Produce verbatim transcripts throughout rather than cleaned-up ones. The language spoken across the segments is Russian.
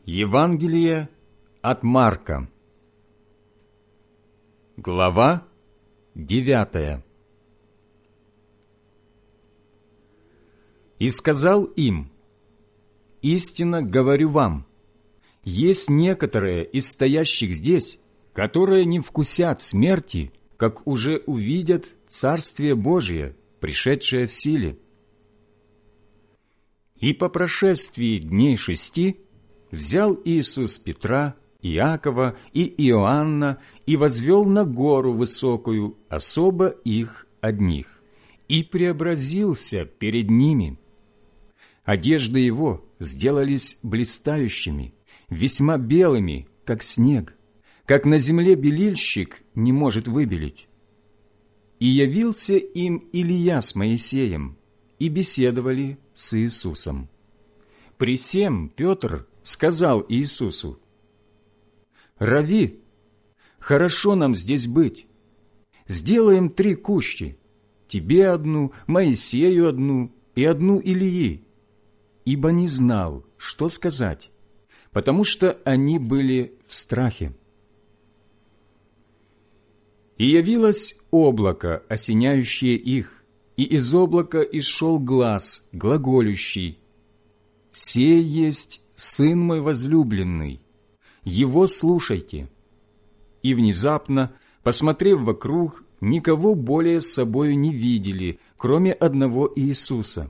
Евангелие от Марка, глава девятая. «И сказал им: истинно говорю вам, есть некоторые из стоящих здесь, которые не вкусят смерти, как уже увидят Царствие Божие, пришедшее в силе. И по прошествии дней шести взял Иисус Петра, Иакова и Иоанна и возвел на гору высокую особо их одних, и преобразился перед ними. Одежды его сделались блистающими, весьма белыми, как снег, как на земле белильщик не может выбелить. И явился им Илия с Моисеем, и беседовали с Иисусом. При сем Петр сказал Иисусу: «Рави, хорошо нам здесь быть. Сделаем три кущи, тебе одну, Моисею одну и одну Илии». Ибо не знал, что сказать, потому что они были в страхе. И явилось облако, осеняющее их, и из облака исшел глас, глаголющий: «Сей есть Сын мой возлюбленный, Его слушайте». И внезапно, посмотрев вокруг, никого более с собою не видели, кроме одного Иисуса.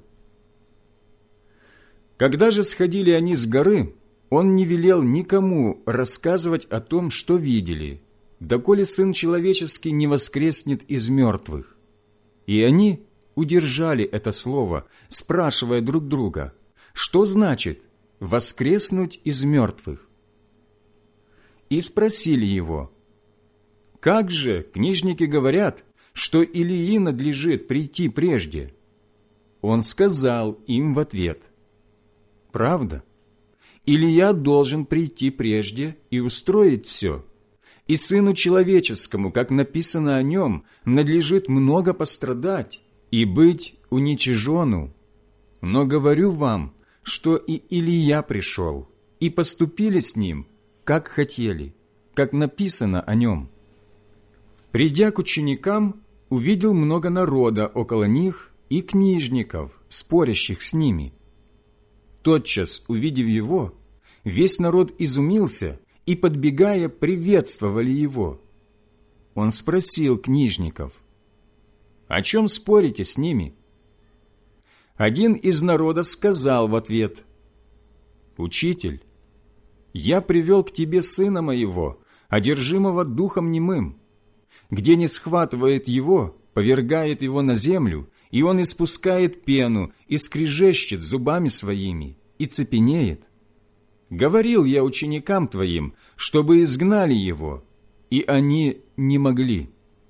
Когда же сходили они с горы, Он не велел никому рассказывать о том, что видели, доколе Сын Человеческий не воскреснет из мертвых. И они удержали это слово, спрашивая друг друга: что значит воскреснуть из мертвых? И спросили его: как же книжники говорят, что Илии надлежит прийти прежде? Он сказал им в ответ: правда, Илия должен прийти прежде и устроить все, и Сыну Человеческому, как написано о нем, надлежит много пострадать и быть уничиженну. Но говорю вам, что и Илия пришел, и поступили с ним, как хотели, как написано о нем. Придя к ученикам, увидел много народа около них и книжников, спорящих с ними. Тотчас, увидев его, весь народ изумился и, подбегая, приветствовали его. Он спросил книжников: «О чем спорите с ними?» Один из народа сказал в ответ: «Учитель, я привел к тебе сына моего, одержимого духом немым. Где не схватывает его, повергает его на землю, и он испускает пену и скрежещет зубами своими, и цепенеет. Говорил я ученикам твоим, чтобы изгнали его, и они не могли».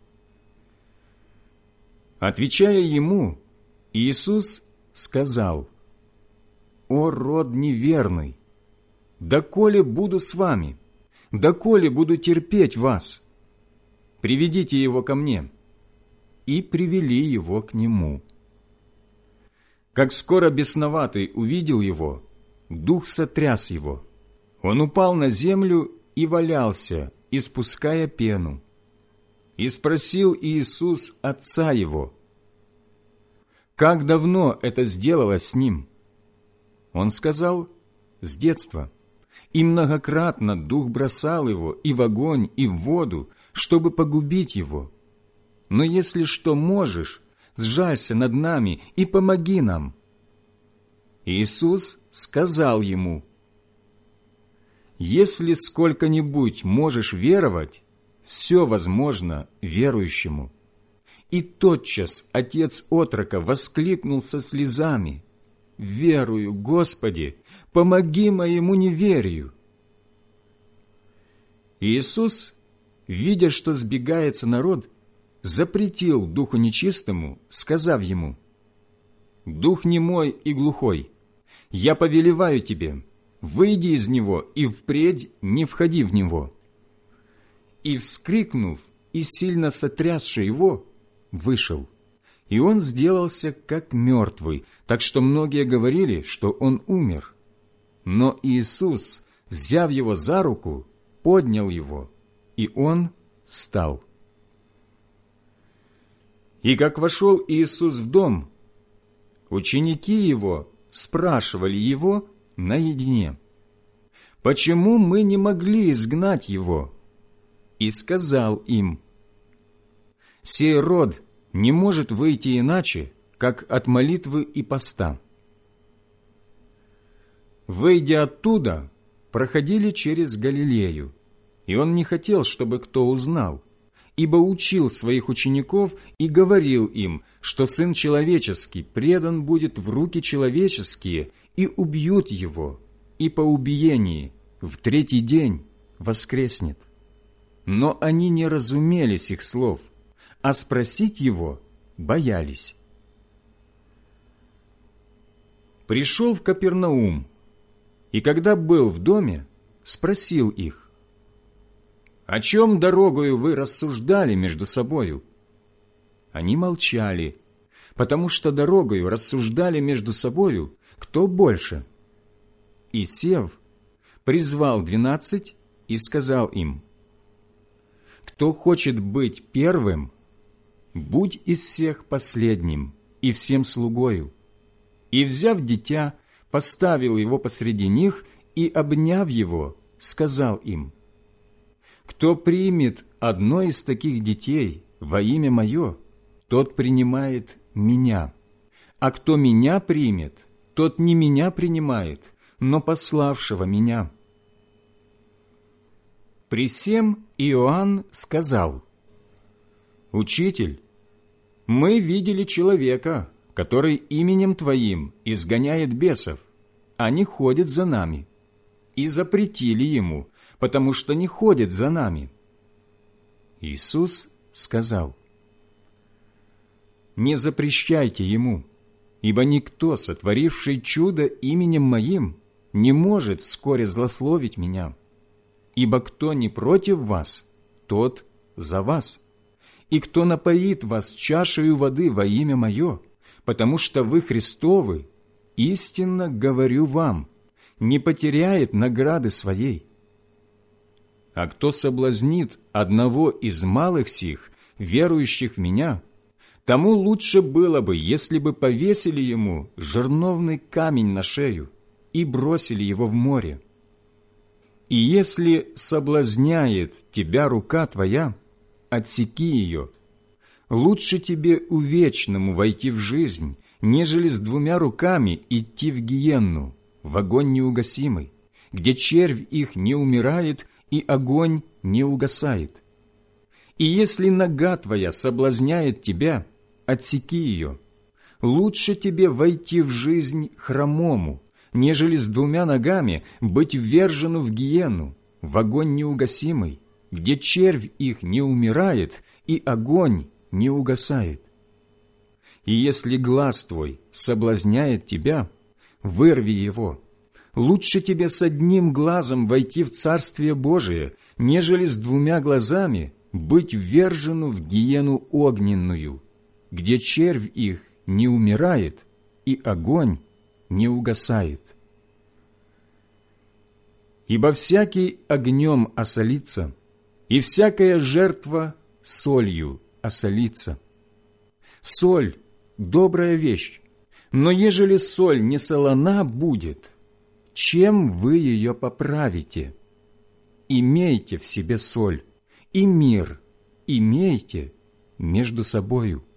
Отвечая ему, Иисус сказал: «О род неверный! Доколе буду с вами? Доколе буду терпеть вас? Приведите его ко мне». И привели его к нему. Как скоро бесноватый увидел его, дух сотряс его. Он упал на землю и валялся, испуская пену. И спросил Иисус отца его: «Как давно это сделалось с ним?» Он сказал: «С детства. И многократно дух бросал его и в огонь, и в воду, чтобы погубить его. Но если что можешь, сжалься над нами и помоги нам». Иисус сказал ему: «Если сколько-нибудь можешь веровать, все возможно верующему». И тотчас отец отрока воскликнул со слезами: «Верую, Господи, помоги моему неверию». Иисус, видя, что сбегается народ, запретил духу нечистому, сказав ему: «Дух немой и глухой, я повелеваю тебе, выйди из него и впредь не входи в него». И, вскрикнув и сильно сотрясши его, вышел, и он сделался как мертвый, так что многие говорили, что он умер. Но Иисус, взяв его за руку, поднял его, и он встал. И как вошел Иисус в дом, ученики его спрашивали его наедине: «Почему мы не могли изгнать его?» И сказал им: «Сей род не может выйти иначе, как от молитвы и поста». Выйдя оттуда, проходили через Галилею, и он не хотел, чтобы кто узнал, ибо учил своих учеников и говорил им, что Сын Человеческий предан будет в руки человеческие, и убьют его, и по убиении в третий день воскреснет. Но они не разумели сих слов, а спросить его боялись. Пришел в Капернаум, и когда был в доме, спросил их: «О чем дорогою вы рассуждали между собою?» Они молчали, потому что дорогою рассуждали между собою, кто больше. И, сев, призвал двенадцать и сказал им: «Кто хочет быть первым, будь из всех последним и всем слугою». И, взяв дитя, поставил его посреди них и, обняв его, сказал им: «Кто примет одно из таких детей во имя Мое, тот принимает Меня, а кто Меня примет, тот не Меня принимает, но пославшего Меня». При сем Иоанн сказал: «Учитель, мы видели человека, который именем Твоим изгоняет бесов, а не ходит за нами, и запретили ему, потому что не ходит за нами». Иисус сказал: «Не запрещайте ему, ибо никто, сотворивший чудо именем Моим, не может вскоре злословить Меня. Ибо кто не против вас, тот за вас, и кто напоит вас чашею воды во имя Мое, потому что вы Христовы, истинно говорю вам, не потеряет награды своей. А кто соблазнит одного из малых сих, верующих в Меня, тому лучше было бы, если бы повесили ему жерновный камень на шею и бросили его в море. И если соблазняет тебя рука твоя, отсеки ее. Лучше тебе увечному войти в жизнь, нежели с двумя руками идти в гиенну, в огонь неугасимый, где червь их не умирает и огонь не угасает. И если нога твоя соблазняет тебя, отсеки ее. Лучше тебе войти в жизнь хромому, нежели с двумя ногами быть ввержену в гиенну, в огонь неугасимый, где червь их не умирает и огонь не угасает. И если глаз твой соблазняет тебя, вырви его. Лучше тебе с одним глазом войти в Царствие Божие, нежели с двумя глазами быть ввержену в гиену огненную, где червь их не умирает и огонь не угасает. Ибо всякий огнем осолится, и всякая жертва солью осолится. Соль – добрая вещь, но ежели соль не солона будет, чем вы ее поправите? Имейте в себе соль, и мир имейте между собою.